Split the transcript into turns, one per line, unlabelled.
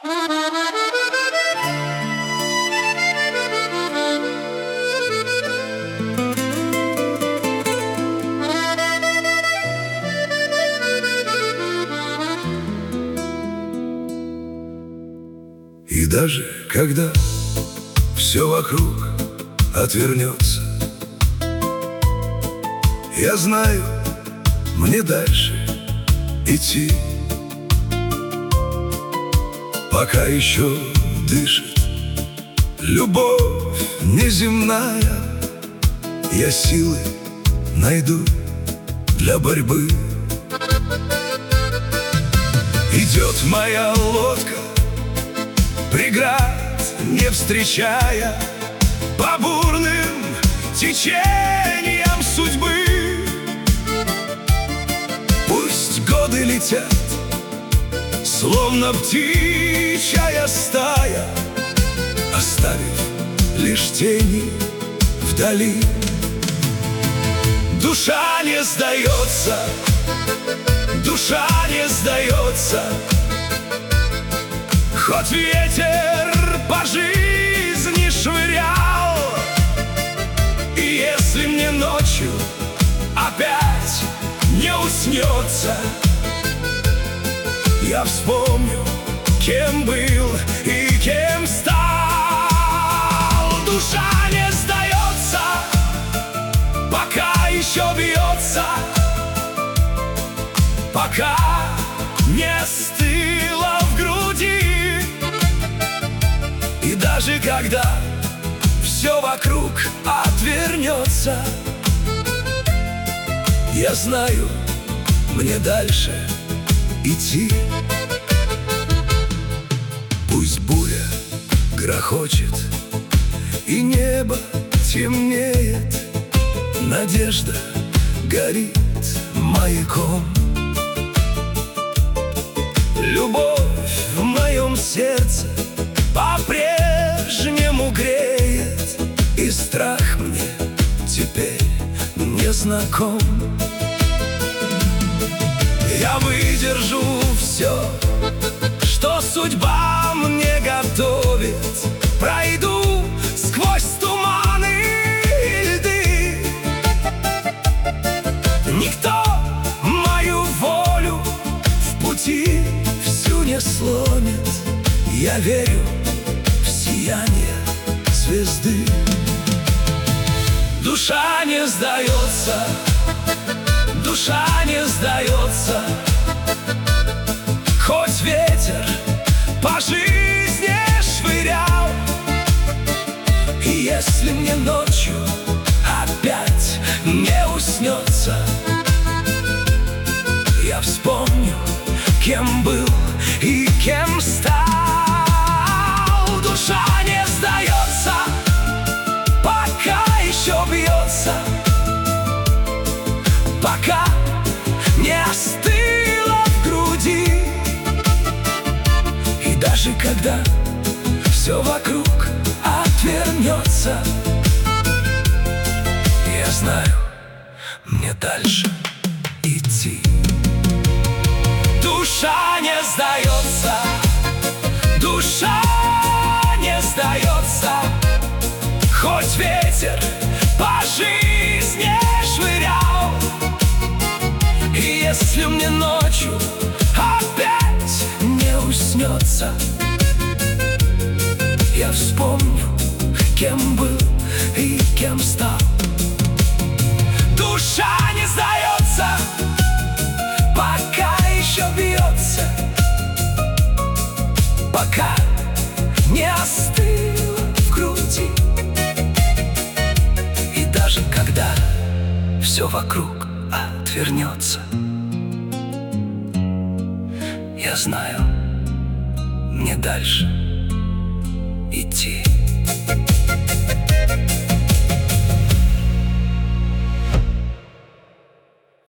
И даже когда все вокруг отвернется, я знаю, мне дальше идти. Пока еще дышит любовь неземная, я силы найду для борьбы. Идет моя лодка, преград не встречая, по бурным течениям судьбы. Пусть годы летят, словно птичья стая, оставив лишь тени вдали. Душа не сдается, душа не сдается, хоть ветер по жизни швырял. И если мне ночью опять не уснется, я вспомню, кем был и кем стал. Душа не сдается, пока еще бьется, пока не остыла в груди. И даже когда все вокруг отвернется, я знаю, мне дальше идти. Пусть буря грохочет и небо темнеет, надежда горит маяком. Любовь в моем сердце по-прежнему греет, и страх мне теперь не знаком. Я выдержу все, что судьба мне готовит, пройду сквозь туманы и льды. Никто мою волю в пути всю не сломит. Я верю в сияние звезды. Душа не сдается, душа не сдается, хоть ветер по жизни швырял. И если мне ночью опять не уснется, я вспомню, кем был и кем стал. Душа не сдается, пока еще бьется, пока не остыла в груди. И даже когда все вокруг отвернется, я знаю, мне дальше идти. Душа не сдается, душа не сдается, хоть ветер по жизни швырял. И если мне ночью опять не уснется, я вспомню, кем был и кем стал. Душа не сдается, пока еще бьется, пока не остыла в груди. И даже когда все вокруг отвернется, я знаю, мне дальше идти.